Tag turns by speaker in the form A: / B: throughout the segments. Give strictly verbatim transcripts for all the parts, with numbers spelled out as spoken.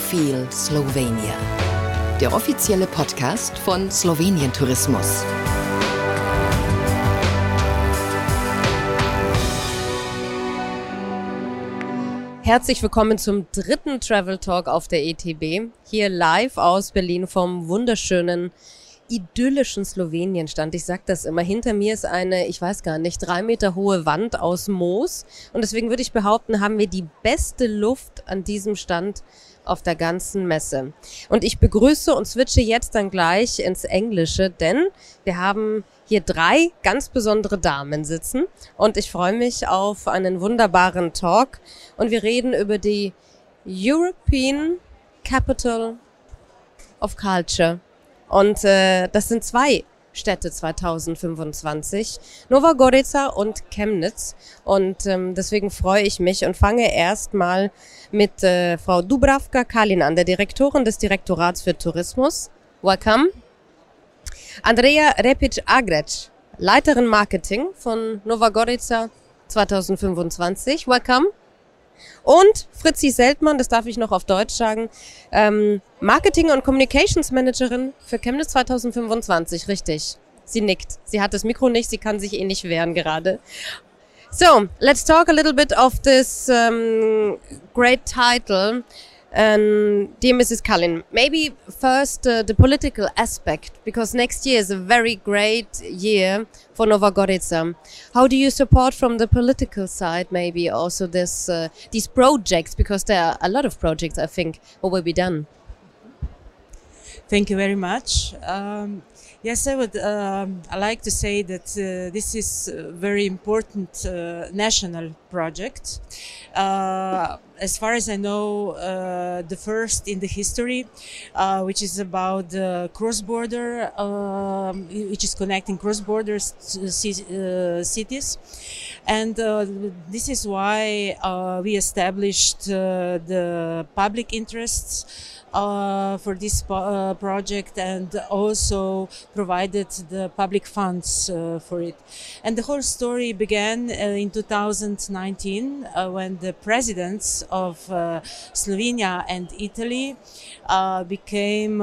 A: Feel Slovenia. Der offizielle Podcast von Slowenien Tourismus.
B: Herzlich willkommen zum dritten Travel Talk auf der E T B. Hier live aus Berlin vom wunderschönen, idyllischen Slowenien-Stand. Ich sag das immer, hinter mir ist eine, ich weiß gar nicht, drei Meter hohe Wand aus Moos. Und deswegen würde ich behaupten, haben wir die beste Luft an diesem Stand auf der ganzen Messe. Und ich begrüße und switche jetzt dann gleich ins Englische, denn wir haben hier drei ganz besondere Damen sitzen und ich freue mich auf einen wunderbaren Talk. Und wir reden über die European Capital of Culture. Und äh, das sind zwei Städte zwanzig fünfundzwanzig, Nova Gorica und Chemnitz. Und ähm, deswegen freue ich mich und fange erst mal mit äh, Frau Dubravka Kalin an, der Direktorin des Direktorats für Tourismus. Welcome. Andrea Repic-Agrec, Leiterin Marketing von Nova Gorica zwanzig fünfundzwanzig. Welcome. Und Fritzi Seltmann, das darf ich noch auf Deutsch sagen, ähm, Marketing- und Communications Managerin für Chemnitz zwanzig fünfundzwanzig, richtig. Sie nickt. Sie hat das Mikro nicht, sie kann sich eh nicht wehren gerade. So, let's talk a little bit of this um, great title. Um, dear Missus Kalin, maybe first uh, the political aspect, because next year is a very great year for Nova Gorica. How do you support from the political side maybe also this uh, these projects, because there are a lot of projects I think what will be done?
C: Thank you very much. Um, yes, I would um, I like to say that uh, this is a very important uh, national project. Uh, as far as I know, uh, the first in the history, uh, which is about uh, cross-border, um, which is connecting cross-border uh, cities. And uh, this is why uh, we established uh, the public interests Uh, for this po- uh, project and also provided the public funds uh, for it. And the whole story began uh, in two thousand nineteen uh, when the presidents of uh, Slovenia and Italy uh, became,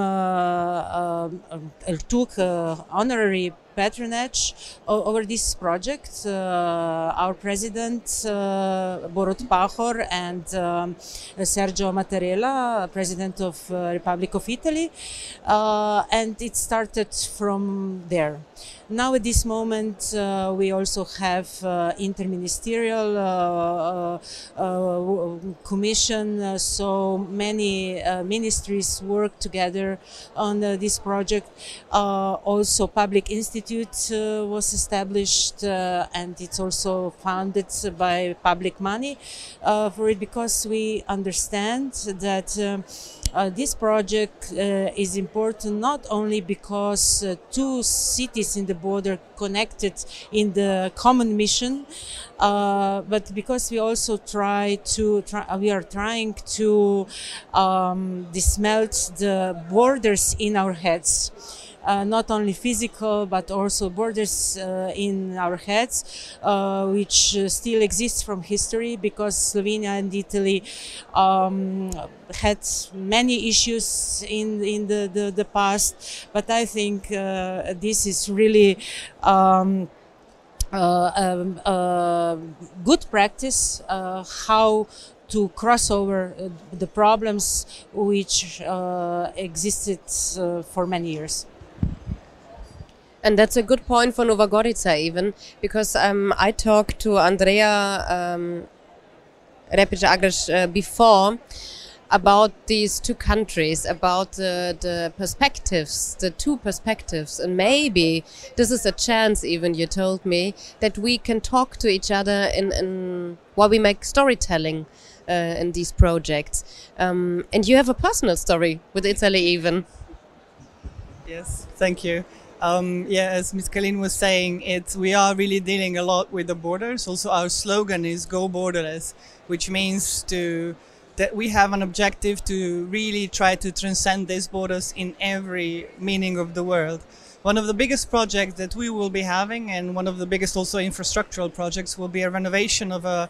C: uh, uh, took uh, honorary patronage o- over this project. Uh, our president, uh, Borut Pahor, and um, Sergio Mattarella, president of uh, Republic of Italy, uh, and it started from there. Now at this moment uh, we also have uh, interministerial uh, uh, uh, commission, uh, so many uh, ministries work together on uh, this project. Uh, also Public Institute uh, was established uh, and it's also funded by public money uh, for it, because we understand that uh, Uh, this project uh, is important not only because uh, two cities in the border connected in the common mission, uh, but because we also try to try, we are trying to um, dismelt the borders in our heads. Uh, not only physical, but also borders uh, in our heads, uh, which uh, still exists from history, because Slovenia and Italy um, had many issues in in the, the, the past. But I think uh, this is really um, uh, um, uh, good practice, uh, how to cross over uh, the problems which uh, existed uh, for many years.
B: And that's a good point for Nova Gorica even, because um, I talked to Andrea um, Repic-Agrec uh, before about these two countries, about uh, the perspectives, the two perspectives. And maybe this is a chance even, you told me, that we can talk to each other in, in while we make storytelling uh, in these projects. Um, and you have a personal story with Italy even.
D: Yes, thank you. Um, yeah, as Miz Kalin was saying, it's, we are really dealing a lot with the borders. Also, our slogan is Go Borderless, which means to that we have an objective to really try to transcend these borders in every meaning of the world. One of the biggest projects that we will be having, and one of the biggest also infrastructural projects, will be a renovation of a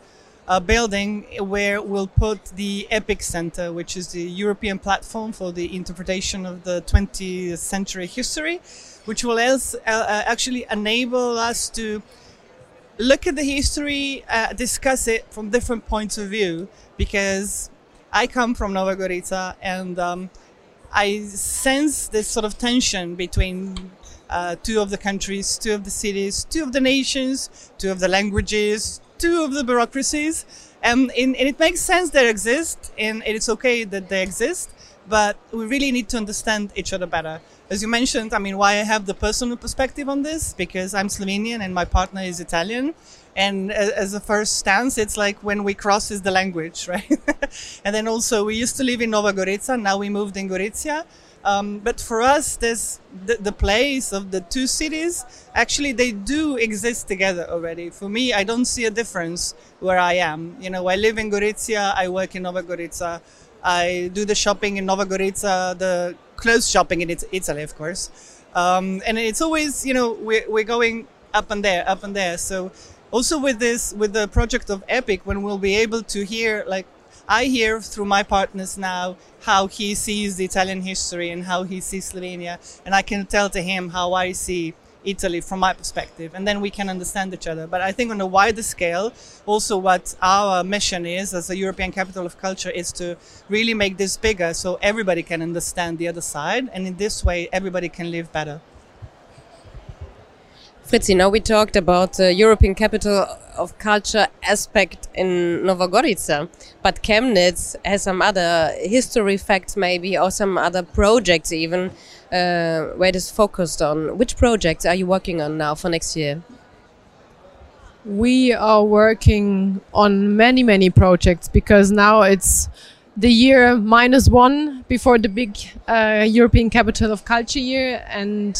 D: a building where we'll put the EPIC Center, which is the European platform for the interpretation of the twentieth century history, which will else, uh, actually enable us to look at the history, uh, discuss it from different points of view, because I come from Nova Gorica, and um, I sense this sort of tension between uh, two of the countries, two of the cities, two of the nations, two of the languages, two of the bureaucracies, um, and, and it makes sense they exist, and it's okay that they exist, but we really need to understand each other better. As you mentioned, I mean, why I have the personal perspective on this, because I'm Slovenian and my partner is Italian, and as a first stance, it's like when we cross is the language, right? And then also, we used to live in Nova Gorica, now we moved in Gorizia. Um, but for us, there's the, the place of the two cities, actually they do exist together already. For me, I don't see a difference where I am. You know, I live in Gorizia, I work in Nova Gorica, I do the shopping in Nova Gorica, the clothes shopping in Italy, of course. Um, and it's always, you know, we're, we're going up and there, up and there. So also with this, with the project of EPIC, when we'll be able to hear, like, I hear through my partners now how he sees the Italian history and how he sees Slovenia, and I can tell to him how I see Italy from my perspective, and then we can understand each other. But I think on a wider scale, also what our mission is as a European capital of culture is to really make this bigger so everybody can understand the other side, and in this way everybody can live better.
B: Fritzi, now we talked about the European capital of culture aspect in Nova Gorica, but Chemnitz has some other history facts maybe, or some other projects even, uh, where it is focused on. Which projects are you working on now for next year?
E: We are working on many, many projects, because now it's the year minus one before the big uh, European capital of culture year, and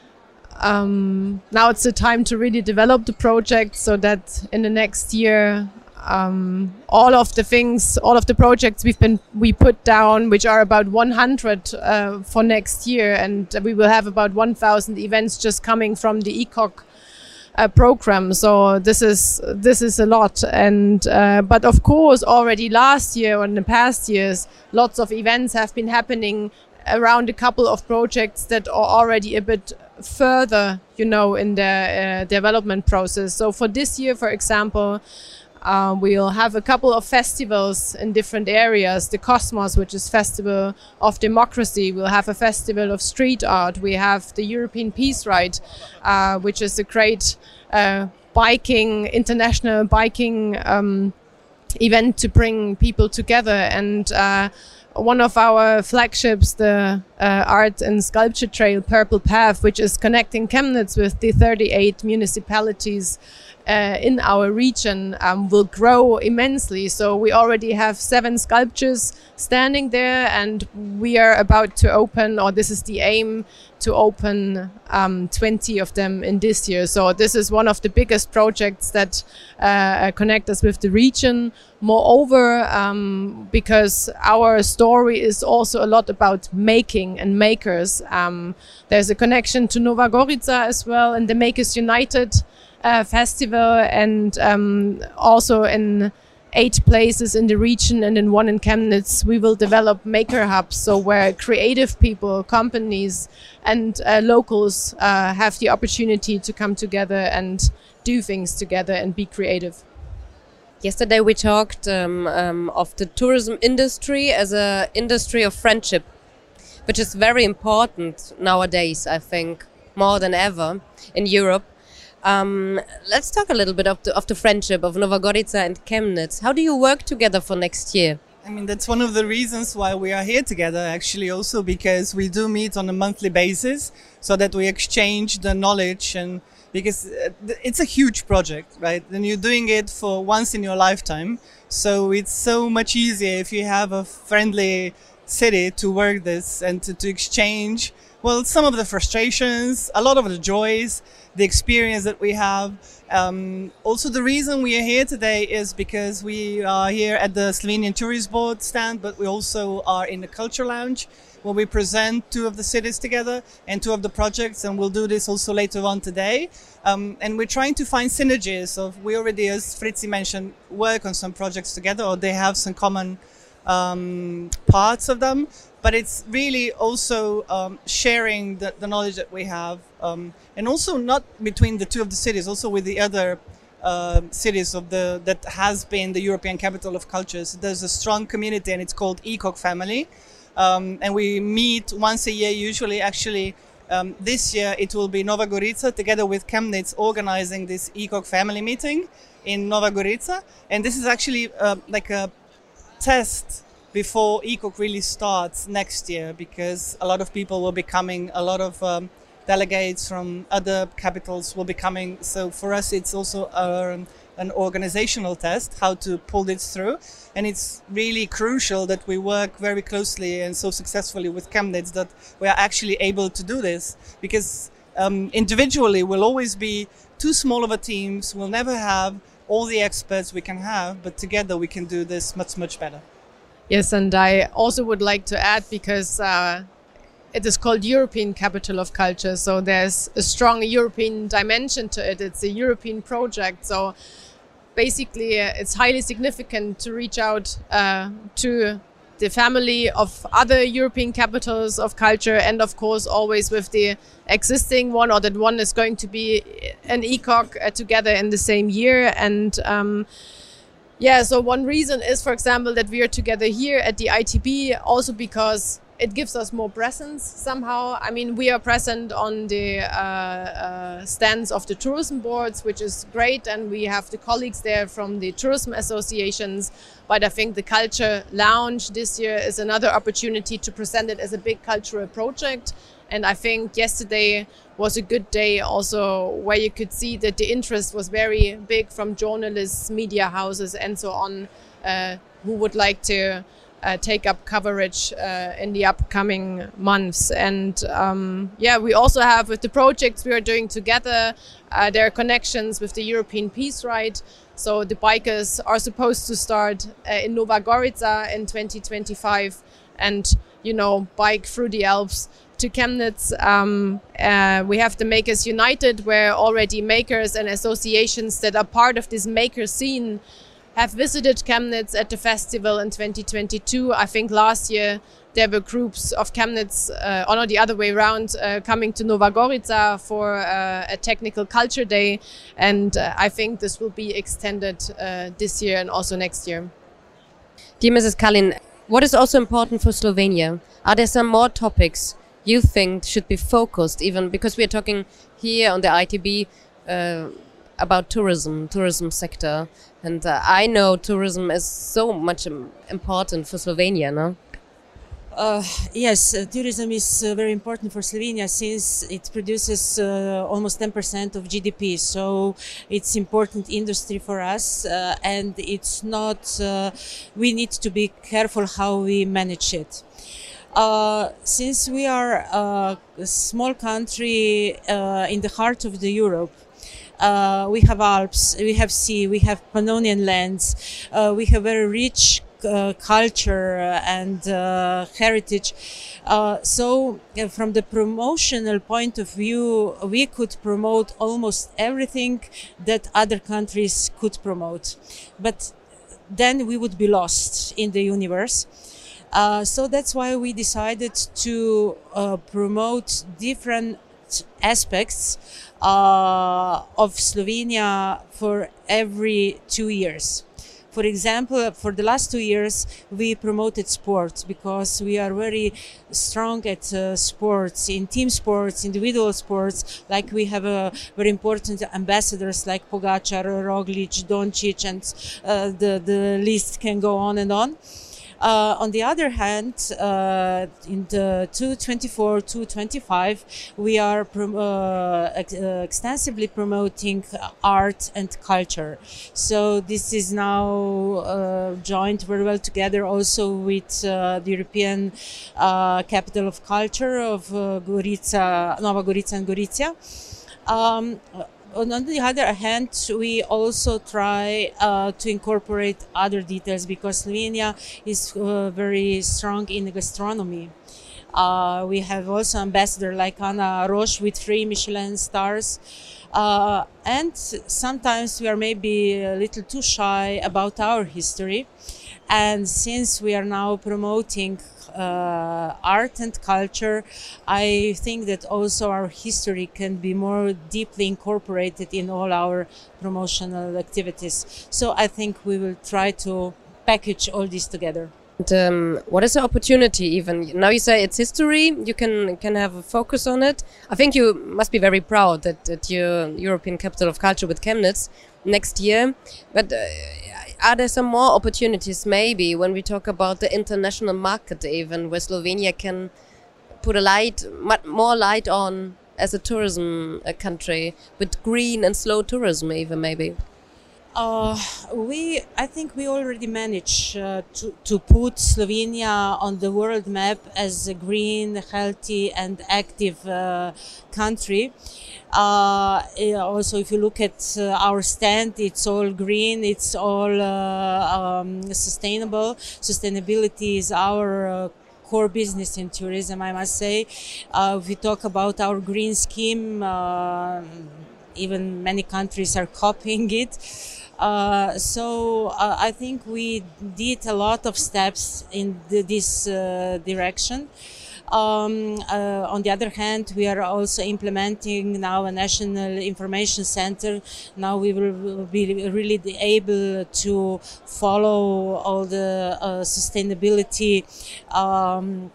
E: Um, now it's the time to really develop the project, so that in the next year, um, all of the things, all of the projects we've been we put down, which are about one hundred uh, for next year, and we will have about one thousand events just coming from the E C O C uh, program. So this is this is a lot, and uh, but of course, already last year or in the past years, lots of events have been happening around a couple of projects that are already a bit further, you know, in the uh, development process. So for this year, for example, uh, we'll have a couple of festivals in different areas. The Cosmos, which is Festival of Democracy. We'll have a festival of street art. We have the European Peace Ride, uh, which is a great uh, biking, international biking um, event to bring people together. And uh, one of our flagships, the uh, Art and Sculpture Trail Purple Path, which is connecting Chemnitz with the thirty-eight municipalities uh, in our region, um, will grow immensely. So we already have seven sculptures standing there, and we are about to open, or this is the aim, to open um, twenty of them in this year. So this is one of the biggest projects that uh, connect us with the region. Moreover, um, because our story is also a lot about making and makers, um, there's a connection to Nova Gorica as well, and the Makers United uh, festival, and um, also in eight places in the region and in one in Chemnitz, we will develop maker hubs, so where creative people, companies and uh, locals uh, have the opportunity to come together and do things together and be creative.
B: Yesterday we talked um, um, of the tourism industry as a industry of friendship, which is very important nowadays, I think, more than ever in Europe. Um, let's talk a little bit of the, of the friendship of Nova Gorica and Chemnitz. How do you work together for next year?
D: I mean, that's one of the reasons why we are here together, actually, also because we do meet on a monthly basis so that we exchange the knowledge, and because it's a huge project, right? And you're doing it for once in your lifetime. So it's so much easier if you have a friendly city to work this and to, to exchange, well, some of the frustrations, a lot of the joys, the experience that we have. Um, also, the reason we are here today is because we are here at the Slovenian Tourist Board stand, but we also are in the Culture Lounge, where we present two of the cities together and two of the projects, and we'll do this also later on today. Um, and we're trying to find synergies of, we already, as Fritzi mentioned, work on some projects together, or they have some common um, parts of them. But it's really also um, sharing the, the knowledge that we have, um, and also not between the two of the cities, also with the other uh, cities of the that has been the European Capital of Cultures. There's a strong community, and it's called E C O C Family, um, and we meet once a year usually. Actually, um, this year it will be Nova Gorica together with Chemnitz organizing this E C O C Family meeting in Nova Gorica, and this is actually uh, like a test before E C O C really starts next year, because a lot of people will be coming, a lot of um, delegates from other capitals will be coming. So for us, it's also um, an organizational test, how to pull this through. And it's really crucial that we work very closely and so successfully with Chemnitz that we are actually able to do this, because um, individually we'll always be too small of a teams. We'll never have all the experts we can have, but together we can do this much, much better.
E: Yes, and I also would like to add, because uh, it is called European Capital of Culture, so there's a strong European dimension to it. It's a European project, so basically uh, it's highly significant to reach out uh, to the family of other European capitals of culture, and of course always with the existing one, or that one is going to be an E C O C uh, together in the same year. And um, Yeah, so one reason is, for example, that we are together here at the I T B, also because it gives us more presence somehow. I mean, we are present on the uh, uh, stands of the tourism boards, which is great, and we have the colleagues there from the tourism associations. But I think the Culture Lounge this year is another opportunity to present it as a big cultural project. And I think yesterday was a good day also, where you could see that the interest was very big from journalists, media houses and so on, uh, who would like to uh, take up coverage uh, in the upcoming months. And um, yeah, we also have, with the projects we are doing together, uh, there are connections with the European Peace Ride. So the bikers are supposed to start uh, in Nova Gorica in twenty twenty-five and, you know, bike through the Alps to Chemnitz. Um, uh, we have the Makers United, where already makers and associations that are part of this maker scene have visited Chemnitz at the festival in twenty twenty-two. I think last year there were groups of Chemnitz, uh, or not the other way around, uh, coming to Nova Gorica for uh, a technical culture day. And uh, I think this will be extended uh, this year and also next year.
B: Dear Missus Kalin, what is also important for Slovenia? Are there some more topics you think should be focused, even because we are talking here on the I T B uh, about tourism, tourism sector, and uh, I know tourism is so much um, important for Slovenia, no?
C: Uh, yes, uh, tourism is uh, very important for Slovenia, since it produces uh, almost ten percent of G D P. So it's important industry for us, uh, and it's not, uh, we need to be careful how we manage it. Uh, since we are uh, a small country uh, in the heart of the Europe, uh, we have Alps, we have sea, we have Pannonian lands, uh, we have very rich uh, culture and uh, heritage. Uh, so uh, from the promotional point of view, we could promote almost everything that other countries could promote. But then we would be lost in the universe. Uh, so that's why we decided to uh, promote different aspects uh, of Slovenia for every two years. For example, for the last two years, we promoted sports, because we are very strong at uh, sports, in team sports, individual sports. Like we have uh, very important ambassadors like Pogačar, Roglič, Doncic, and uh, the, the list can go on and on. Uh, on the other hand, uh, in the two twenty-four to twenty-five, we are prom- uh, ex- uh, extensively promoting art and culture. So this is now uh, joined very well together also with uh, the European uh, Capital of Culture of uh, Gorica, Nova Gorica and Gorizia. Um, On the other hand, we also try uh, to incorporate other details because Slovenia is uh, very strong in gastronomy. Uh, we have also ambassador like Anna Roche with three Michelin stars. Uh, and sometimes we are maybe a little too shy about our history. And since we are now promoting uh, art and culture, I think that also our history can be more deeply incorporated in all our promotional activities. So I think we will try to package all this together.
B: And, um, what is the opportunity even? Now you say it's history, you can can have a focus on it. I think you must be very proud that, that you're European Capital of Culture with Chemnitz next year. But uh, are there some more opportunities maybe when we talk about the international market even, where Slovenia can put a light, more light on as a tourism uh, country with green and slow tourism even maybe?
C: Uh, we, I think we already managed uh, to, to put Slovenia on the world map as a green, healthy and active uh, country. Uh, also, if you look at uh, our stand, it's all green, it's all uh, um, sustainable. Sustainability is our uh, core business in tourism, I must say. Uh, if we talk about our green scheme, uh, even many countries are copying it. Uh, so uh, I think we did a lot of steps in the, this uh, direction. Um, uh, on the other hand, we are also implementing now a national information center. Now we will be really able to follow all the uh, sustainability um,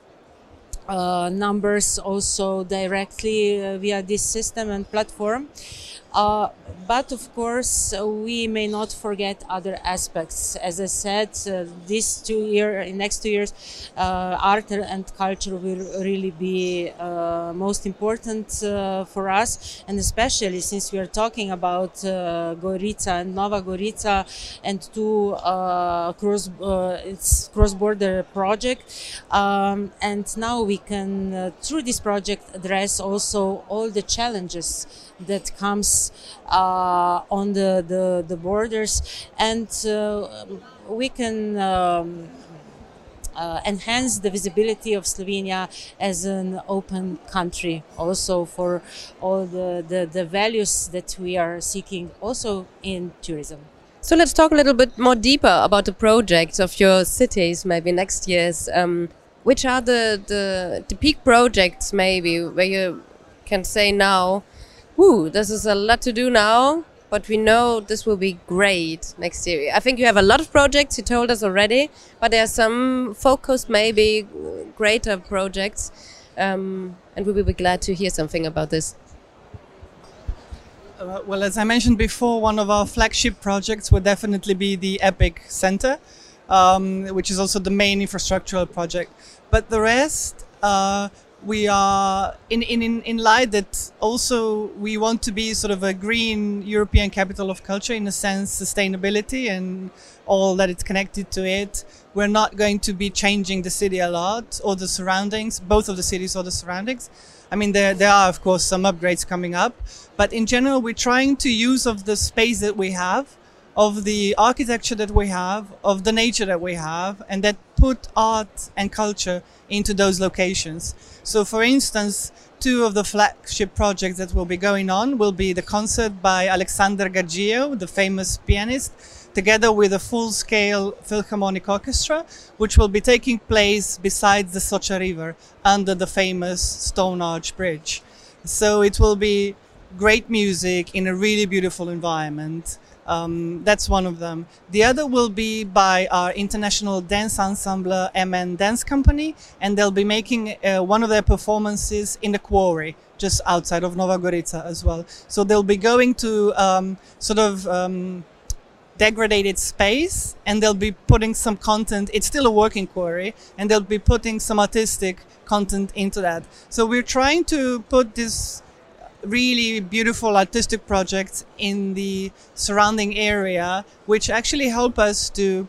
C: uh, numbers also directly uh, via this system and platform. Uh, but of course, uh, we may not forget other aspects. As I said, uh, these two year, in next two years, uh, art and culture will really be uh, most important uh, for us, and especially since we are talking about uh, Gorica and Nova Gorica and two uh, cross uh, it's cross-border project, um, and now we can uh, through this project address also all the challenges that comes uh, on the, the, the borders, and uh, we can um, uh, enhance the visibility of Slovenia as an open country also for all the, the, the values that we are seeking also in tourism.
B: So let's talk a little bit more deeper about the projects of your cities maybe next year's. Um, which are the, the, the peak projects maybe where you can say now, woo, this is a lot to do now, but we know this will be great next year. I think you have a lot of projects, you told us already, but there are some focused, maybe greater projects, um, and we will be glad to hear something about this.
D: Uh, well, as I mentioned before, one of our flagship projects would definitely be the EPIC Center, um, which is also the main infrastructural project. But the rest, uh, we are in, in, in light that also we want to be sort of a green European capital of culture, in a sense, sustainability and all that is connected to it. We're not going to be changing the city a lot or the surroundings, both of the cities or the surroundings. I mean, there, there are, of course, some upgrades coming up, but in general, we're trying to use of the space that we have, of the architecture that we have, of the nature that we have, and that put art and culture into those locations. So, for instance, two of the flagship projects that will be going on will be the concert by Alexander Gargiev, the famous pianist, together with a full-scale Philharmonic Orchestra, which will be taking place beside the Socha River under the famous Stone Arch Bridge. So it will be great music in a really beautiful environment. Um, that's one of them. The other will be by our international dance ensemble M N Dance Company, and they'll be making uh, one of their performances in the quarry, just outside of Nova Gorica as well. So they'll be going to um, sort of um, degraded space, and they'll be putting some content. It's still a working quarry, and they'll be putting some artistic content into that. So we're trying to put this really beautiful artistic projects in the surrounding area, which actually help us to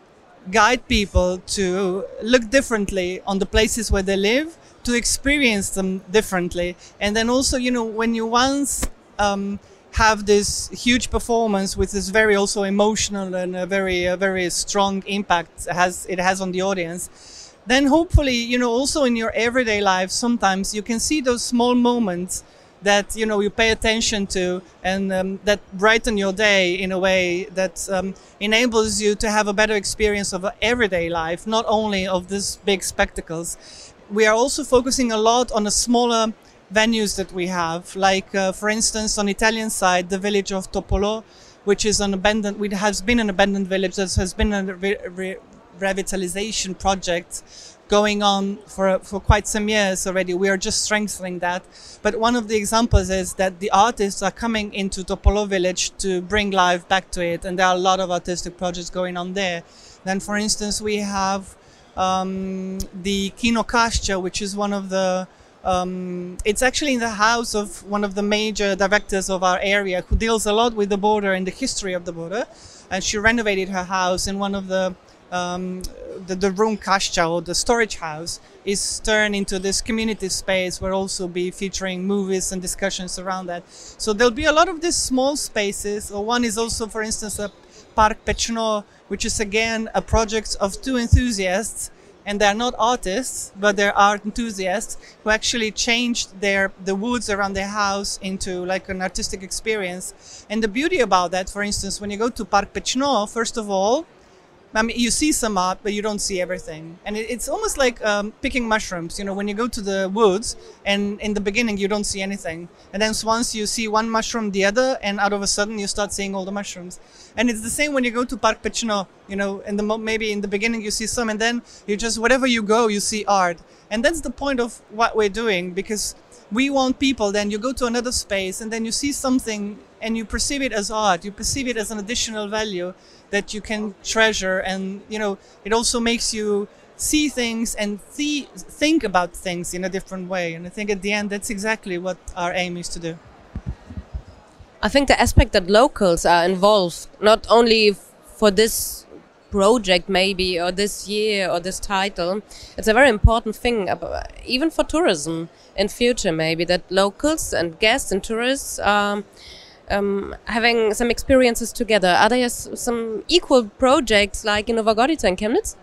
D: guide people to look differently on the places where they live, to experience them differently. And then also, you know, when you once um, have this huge performance with this very also emotional and a very, a very strong impact has it has on the audience, then hopefully, you know, also in your everyday life, sometimes you can see those small moments that, you know, you pay attention to, and um, that brighten your day in a way that um, enables you to have a better experience of everyday life, not only of these big spectacles. We are also focusing a lot on the smaller venues that we have, like, uh, for instance, on the Italian side, the village of Topolo, which is an abandoned, which has been an abandoned village that has been a re- re- revitalization project going on for for quite some years already. We are just strengthening that. But one of the examples is that the artists are coming into Topolo village to bring life back to it, and there are a lot of artistic projects going on there. Then, for instance, we have um, the Kino Kascia, which is one of the um, it's actually in the house of one of the major directors of our area, who deals a lot with the border and the history of the border, and she renovated her house, and one of the Um, the, the room Kascia, or the storage house, is turned into this community space where also be featuring movies and discussions around that. So there'll be a lot of these small spaces. Or one is also, for instance, a Park Pecno, which is again a project of two enthusiasts, and they're not artists, but they're art enthusiasts who actually changed their the woods around their house into like an artistic experience. And the beauty about that, for instance, when you go to Park Pecno, first of all, I mean, you see some art, but you don't see everything. And it, it's almost like um, picking mushrooms. You know, when you go to the woods, and in the beginning you don't see anything. And then once you see one mushroom, the other, and out of a sudden you start seeing all the mushrooms. And it's the same when you go to Park Pecno. You know, in the mo- maybe in the beginning you see some, and then you just, wherever you go, you see art. And that's the point of what we're doing, because we want people, then you go to another space, and then you see something, and you perceive it as art. You perceive it as an additional value that you can treasure, and you know it also makes you see things and th- think about things in a different way. And I think at the end that's exactly what our aim is to do.
B: I think the aspect that locals are involved, not only f- for this project maybe, or this year, or this title, it's a very important thing, about, even for tourism in future maybe, that locals and guests and tourists um, Um, having some experiences together. Are there s- some equal projects like in Nova Gorica and Chemnitz?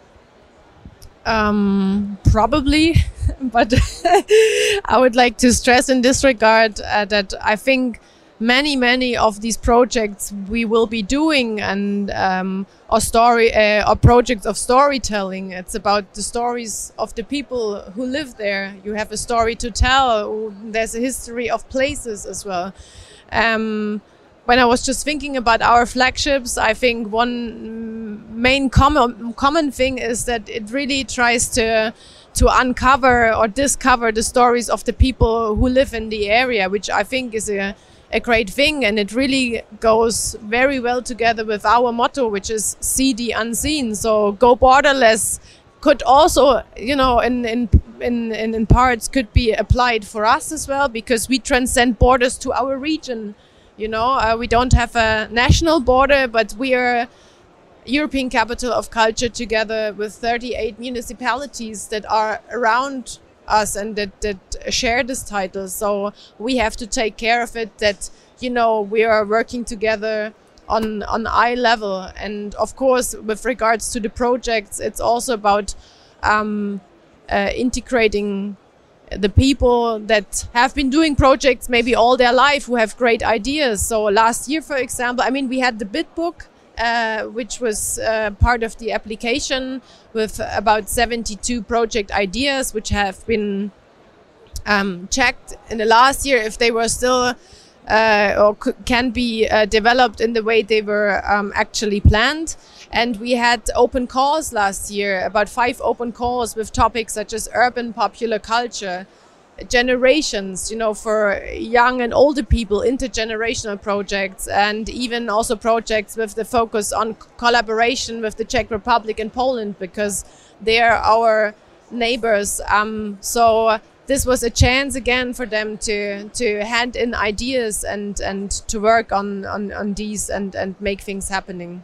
E: Um, probably, but I would like to stress in this regard uh, that I think many, many of these projects we will be doing, and um, or story uh, or projects of storytelling. It's about the stories of the people who live there. You have a story to tell. There's a history of places as well. Um, when I was just thinking about our flagships, I think one main common common thing is that it really tries to to uncover or discover the stories of the people who live in the area, which I think is a, a great thing, and it really goes very well together with our motto, which is see the unseen. So go borderless could also, you know, in in in in, in parts could be applied for us as well, because we transcend borders to our region. You know, uh, we don't have a national border, but we are European Capital of Culture together with thirty-eight municipalities that are around us and that, that share this title. So we have to take care of it, that, you know, we are working together on on eye level. And of course, with regards to the projects, it's also about um, uh, integrating the people that have been doing projects maybe all their life, who have great ideas. So last year, for example, I mean, we had the Bit Book, uh, which was uh, part of the application, with about seventy-two project ideas, which have been um, checked in the last year if they were still uh, or c- can be uh, developed in the way they were um, actually planned. And we had open calls last year, about five open calls with topics such as urban popular culture. generations, you know, for young and older people, intergenerational projects, and even also projects with the focus on collaboration with the Czech Republic and Poland, because they are our neighbors. Um, so this was a chance again for them to to hand in ideas and and to work on on, on these and and make things happening.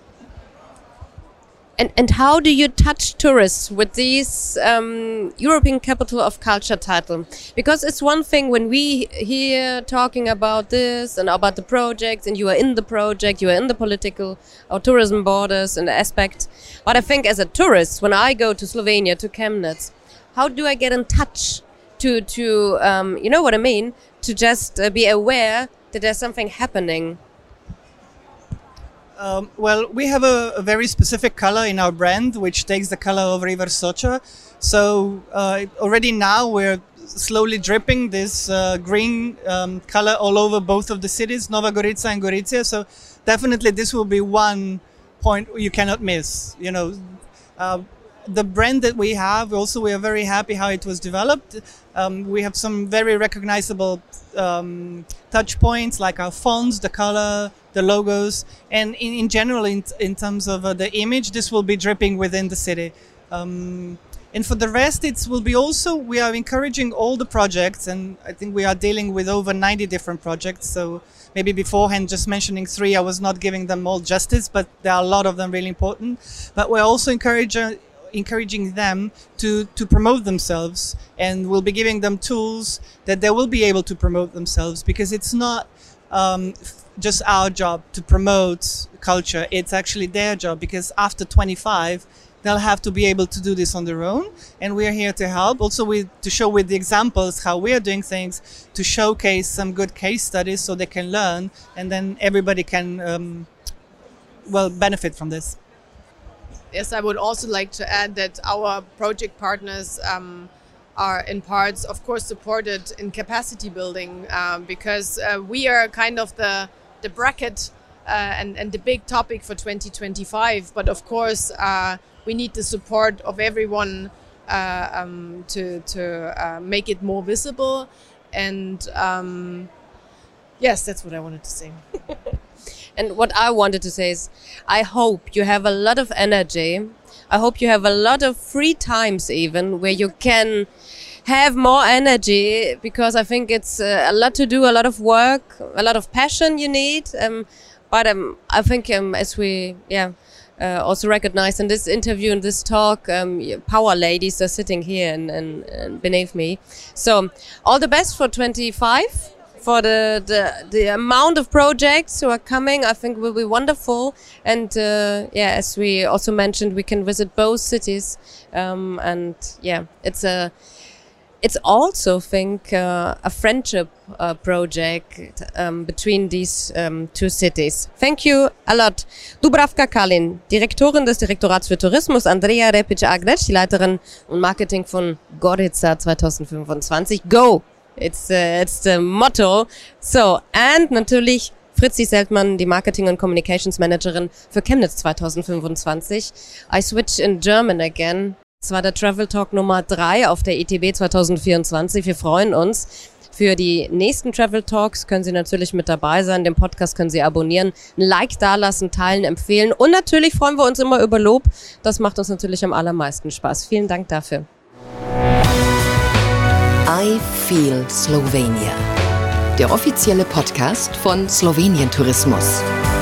B: And and how do you touch tourists with this um, European Capital of Culture title? Because it's one thing when we hear talking about this and about the project, and you are in the project, you are in the political or tourism borders and aspect. But I think as a tourist, when I go to Slovenia, to Chemnitz, how do I get in touch to, to um, you know what I mean, to just uh, be aware that there's something happening?
D: Um, well, we have a, a very specific color in our brand, which takes the color of River Soča. So uh, already now we're slowly dripping this uh, green um, color all over both of the cities, Nova Gorica and Gorizia. So definitely this will be one point you cannot miss. You know, uh, the brand that we have, also we are very happy how it was developed. Um, we have some very recognizable um, touch points like our fonts, the color, the logos, and in, in general, in, in terms of uh, the image, this will be dripping within the city. Um, and for the rest, it will be also, we are encouraging all the projects, and I think we are dealing with over ninety different projects. So maybe beforehand, just mentioning three, I was not giving them all justice, but there are a lot of them really important. But we're also encouraging encouraging them to, to promote themselves, and we'll be giving them tools that they will be able to promote themselves, because it's not um, just our job to promote culture. It's actually their job, because after twenty-five, they'll have to be able to do this on their own. And we're here to help, also with to show with the examples how we are doing things, to showcase some good case studies so they can learn, and then everybody can, um, well, benefit from this.
E: Yes, I would also like to add that our project partners um, are in parts, of course, supported in capacity building, um, because uh, we are kind of the the bracket uh, and, and the big topic for twenty twenty-five. But of course, uh, we need the support of everyone uh, um, to, to uh, make it more visible. And um, yes, that's what I wanted to say.
B: And what I wanted to say is, I hope you have a lot of energy. I hope you have a lot of free times even where you can have more energy, because I think it's uh, a lot to do, a lot of work, a lot of passion you need. Um, but um, I think um, as we yeah uh, also recognize in this interview, in this talk, um, power ladies are sitting here and, and, and beneath me. So all the best for twenty-five. For the, the the amount of projects who are coming, I think will be wonderful. And uh, yeah, as we also mentioned, we can visit both cities. Um, and yeah, it's a it's also, I think, uh, a friendship uh, project um, between these um, two cities. Thank you a lot. Dubravka Kalin, Direktorin des Direktorats für Tourismus, Andrea Repic-Agrec, die Leiterin und Marketing von Gorica zwanzig fünfundzwanzig. Go! It's uh, it's the motto. So, and natürlich Fritzi Seltmann, die Marketing- und Communications Managerin für Chemnitz zwanzig fünfundzwanzig. I switch in German again. Das war der Travel Talk Nummer drei auf der E T B zwanzig vierundzwanzig. Wir freuen uns. Für die nächsten Travel Talks können Sie natürlich mit dabei sein. Den Podcast können Sie abonnieren, ein Like dalassen, teilen, empfehlen. Und natürlich freuen wir uns immer über Lob. Das macht uns natürlich am allermeisten Spaß. Vielen Dank dafür.
A: I Feel Slovenia, der offizielle Podcast von Slowenien Tourismus.